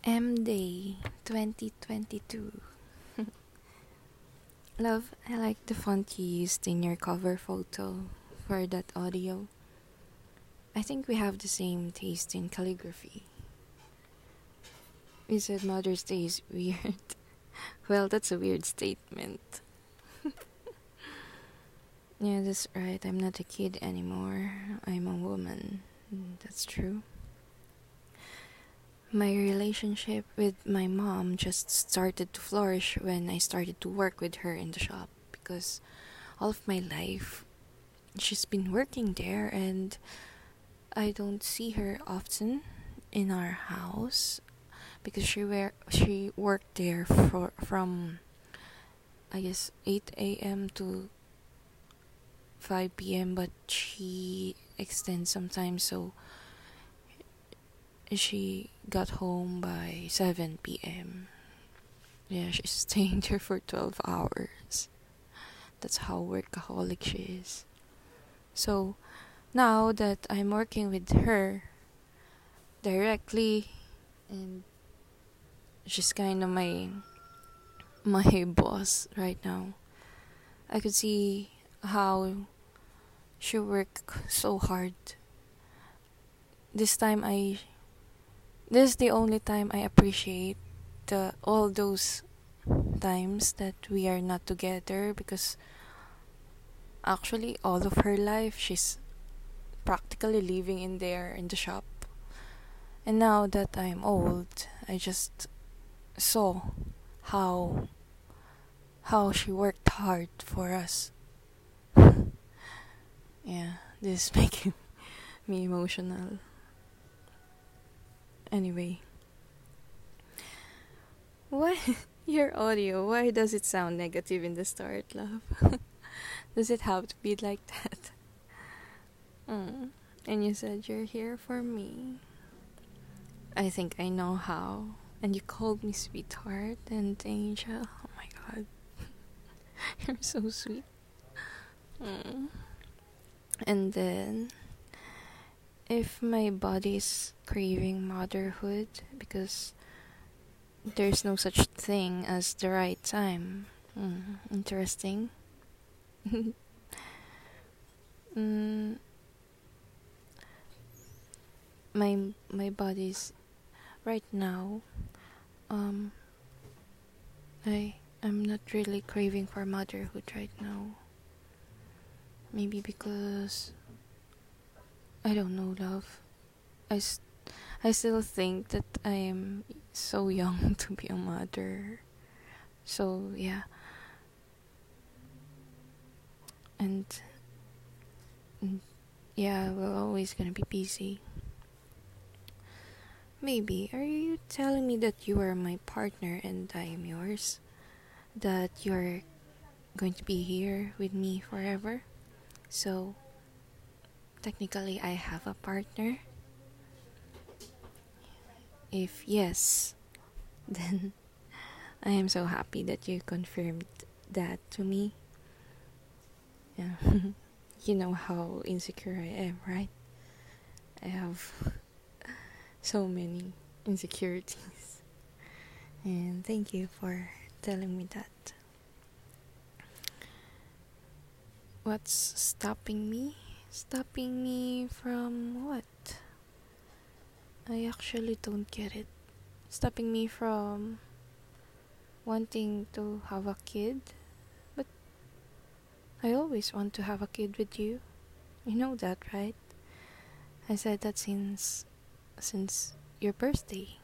M Day 2022. Love, I like the font you used in your cover photo for that audio. I think we have the same taste in calligraphy. You said Mother's Day is weird. Well, that's a weird statement. Yeah, that's right. I'm not a kid anymore. I'm a woman. That's true. My relationship with my mom just started to flourish when I started to work with her in the shop because all of my life she's been working there and I don't see her often in our house because she worked there from I guess 8 a.m. to 5 p.m. but she extends sometimes, so she got home by 7 p.m. Yeah, she's staying there for 12 hours. That's how workaholic she is. So, now that I'm working with her directly and she's kind of my boss right now, I could see how she worked so hard. This time this is the only time I appreciate all those times that we are not together because actually all of her life she's practically living in there in the shop. And now that I'm old, I just saw how she worked hard for us. Yeah, this is making me emotional. Anyway, why your audio? Why does it sound negative in the start, love? Does it have to be like that? And you said you're here for me. I think I know how. And you called me sweetheart and angel. Oh my god. You're so sweet. And then, if my body's craving motherhood because there's no such thing as the right time. Interesting. mm, my body's right now. Um, I'm not really craving for motherhood right now. Maybe because I don't know, love. I still think that I am so young to be a mother. So yeah, and yeah, we're always gonna be busy. Maybe, are you telling me that you are my partner and I am yours? That you're going to be here with me forever? So, technically, I have a partner? If yes, then I am so happy that you confirmed that to me. Yeah. You know how insecure I am, right? I have so many insecurities. And thank you for telling me that. What's stopping me? Stopping me from what? I actually don't get it. Stopping me from wanting to have a kid? But I always want to have a kid with you. You know that, right? I said that since your birthday.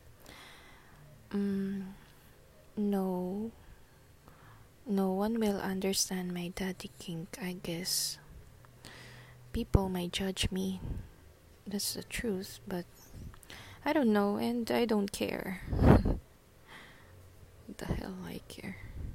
No. No one will understand my daddy kink, I guess. People might judge me. That's the truth, but I don't know and I don't care. What the hell I care?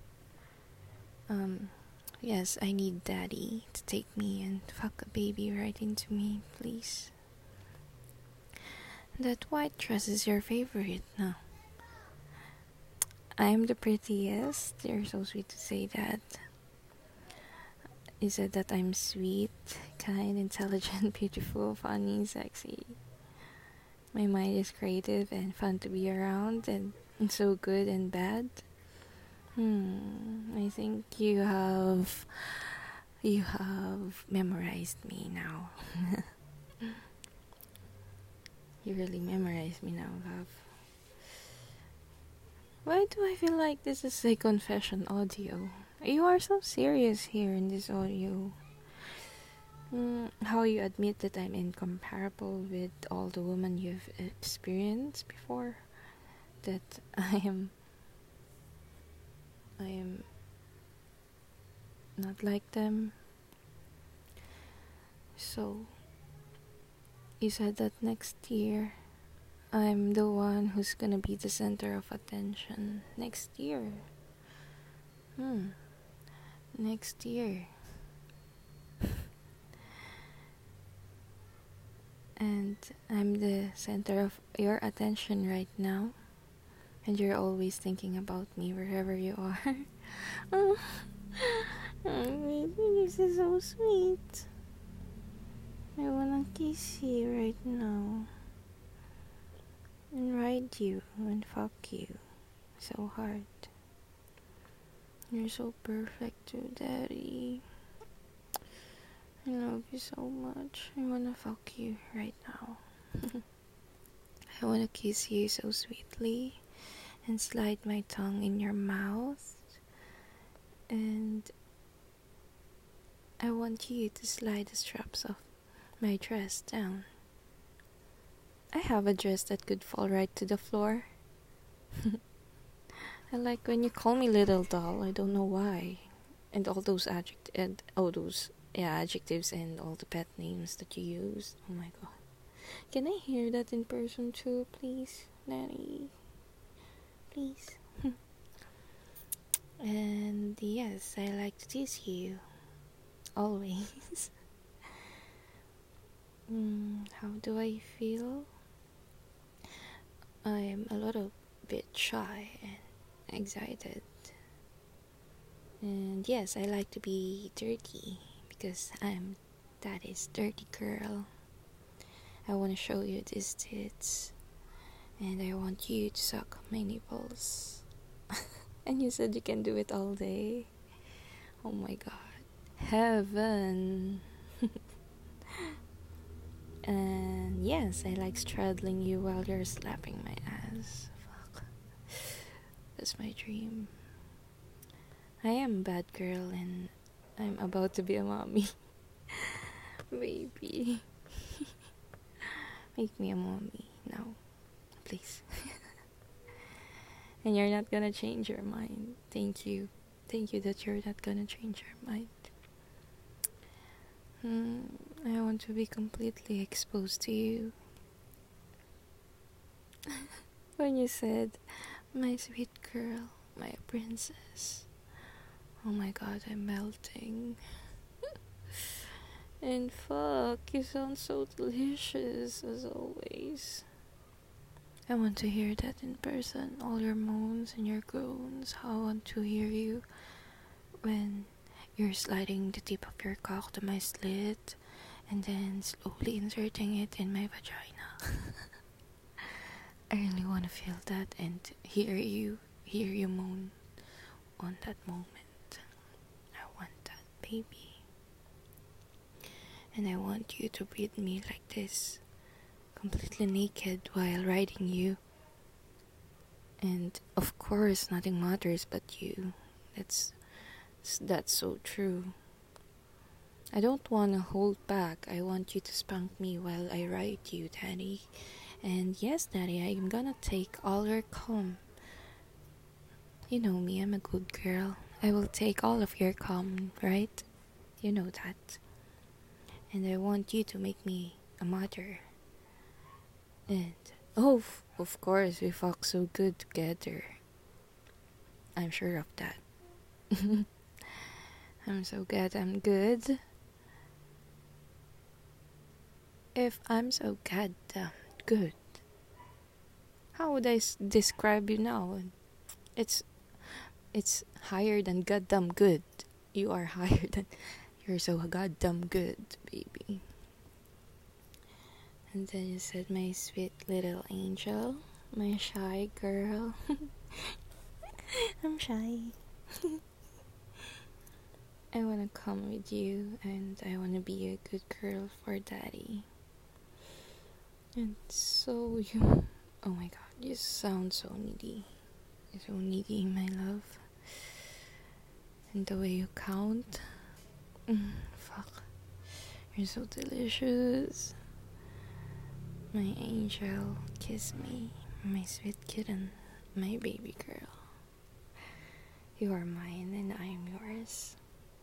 Yes, I need daddy to take me and fuck a baby right into me, please. That white dress is your favorite, no? I'm the prettiest. You're so sweet to say that. You said that I'm sweet, kind, intelligent, beautiful, funny, sexy. My mind is creative and fun to be around, and so good and bad. I think you have memorized me now. You really memorized me now, love. Why do I feel like this is a confession audio? You are so serious here in this audio. How you admit that I'm incomparable with all the women you've experienced before? That I am not like them. So, you said that next year I'm the one who's gonna be the center of attention. Next year. Next year. And I'm the center of your attention right now. And you're always thinking about me wherever you are. Oh, this is so sweet. I wanna kiss you right now. And ride you and fuck you so hard. You're so perfect too, Daddy. I love you so much. I wanna fuck you right now. I wanna kiss you so sweetly and slide my tongue in your mouth. And I want you to slide the straps of my dress down. I have a dress that could fall right to the floor. I like when you call me little doll. I don't know why. And all those adjectives and all the pet names that you use. Oh my god. Can I hear that in person too, please, Nanny? Please. And yes, I like to tease you. Always. How do I feel? I'm a little bit shy and excited. And yes, I like to be dirty because I'm Daddy's dirty girl. I want to show you these tits, and I want you to suck my nipples. And you said you can do it all day. Oh my god. Heaven. And yes, I like straddling you while you're slapping my ass. Fuck. That's my dream. I am a bad girl and I'm about to be a mommy. Baby. Make me a mommy now. Please. And you're not gonna change your mind. Thank you. Thank you that you're not gonna change your mind. I want to be completely exposed to you. When you said, my sweet girl, my princess. Oh my god, I'm melting. And fuck, you sound so delicious as always. I want to hear that in person, all your moans and your groans. I want to hear you when you're sliding the tip of your cock to my slit and then slowly inserting it in my vagina. I really want to feel that and hear you moan on that moment. I want that, baby. And I want you to breathe me like this, completely naked while riding you. And of course, nothing matters but you. That's so true. I don't want to hold back. I want you to spank me while I ride you, Daddy. And yes, Daddy, I'm gonna take all your cum. You know me, I'm a good girl. I will take all of your cum, right? You know that. And I want you to make me a mother. And, of course, we fuck so good together. I'm sure of that. I'm so glad I'm good. If I'm so goddamn good, how would I describe you now? It's higher than goddamn good. You are higher than. You're so goddamn good, baby. And then you said, my sweet little angel, my shy girl. I'm shy. I wanna come with you, and I wanna be a good girl for daddy. And so you, oh my god, you sound so needy. You're so needy, my love. And the way you count, fuck, you're so delicious. My angel, kiss me, my sweet kitten, my baby girl. You are mine and I am yours.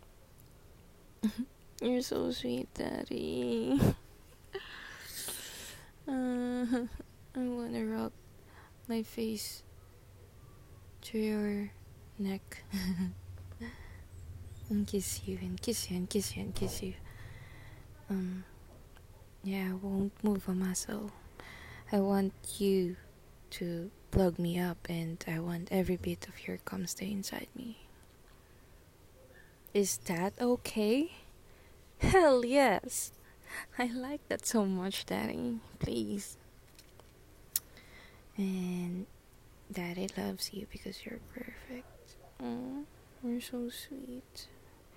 You're so sweet, daddy. I wanna rub my face to your neck and kiss you and kiss you and kiss you and kiss you. Yeah, I won't move a muscle. I want you to plug me up, and I want every bit of your cum stay inside me. Is that okay? Hell yes! I like that so much, Daddy. Please. And Daddy loves you because you're perfect. Oh, you're so sweet.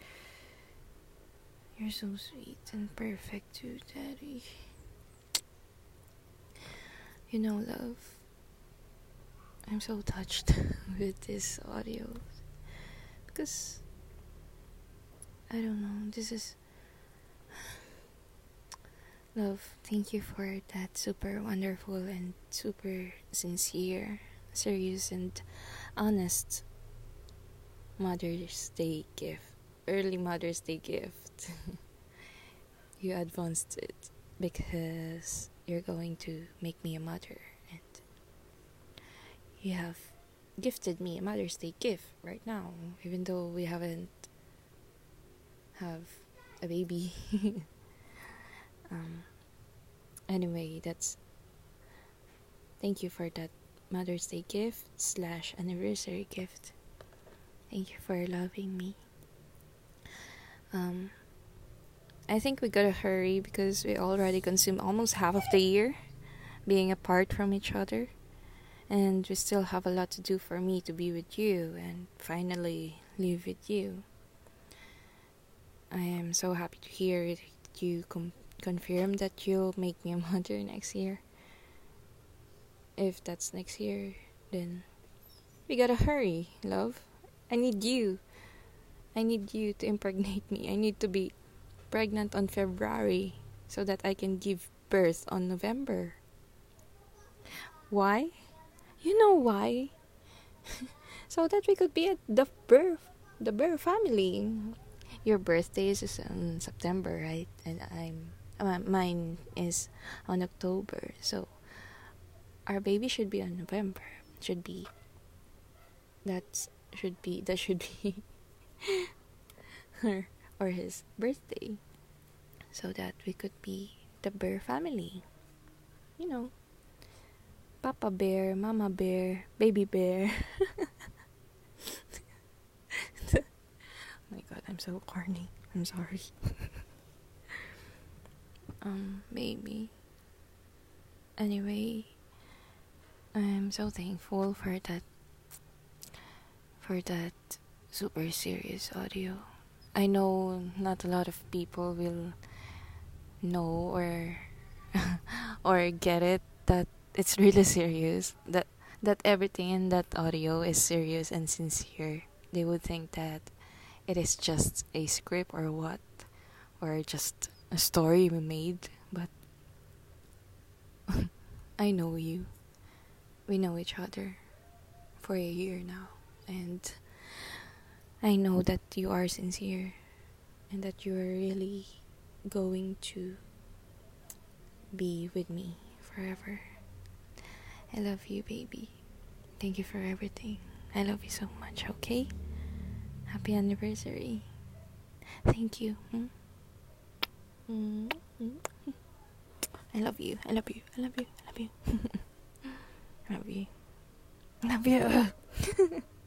You're so sweet and perfect too, Daddy. You know, love, I'm so touched with this audio because I don't know, this is love. Thank you for that super wonderful and super sincere, serious and honest Mother's Day gift, early Mother's Day gift. You advanced it because you're going to make me a mother, and you have gifted me a Mother's Day gift right now, even though we haven't have a baby. Anyway, that's thank you for that Mother's Day gift / anniversary gift. Thank you for loving me. I think we gotta hurry because we already consumed almost half of the year being apart from each other, and we still have a lot to do for me to be with you and finally live with you. I am so happy to hear that you confirm that you'll make me a mother next year. If that's next year, then we gotta hurry, love. I need you to impregnate me. I need to be pregnant on February so that I can give birth on November. Why? You know why? So that we could be at the Bear family. Your birthday is in September, right? And mine is on October. So our baby should be on November. That should be her or his birthday, so that we could be the Bear family. You know, Papa Bear, Mama Bear, Baby Bear. Oh my god, I'm so corny. I'm sorry. Baby. Anyway, I'm so thankful for that super serious audio. I know not a lot of people will know or or get it, that it's really serious, that everything in that audio is serious and sincere. They would think that it is just a script or what, or just a story we made, but I know you. We know each other for a year now, and I know that you are sincere and that you are really going to be with me forever. I love you, baby. Thank you for everything. I love you so much, okay? Happy anniversary. Thank you. I love you. I love you. I love you. I love you. I love you. I love you.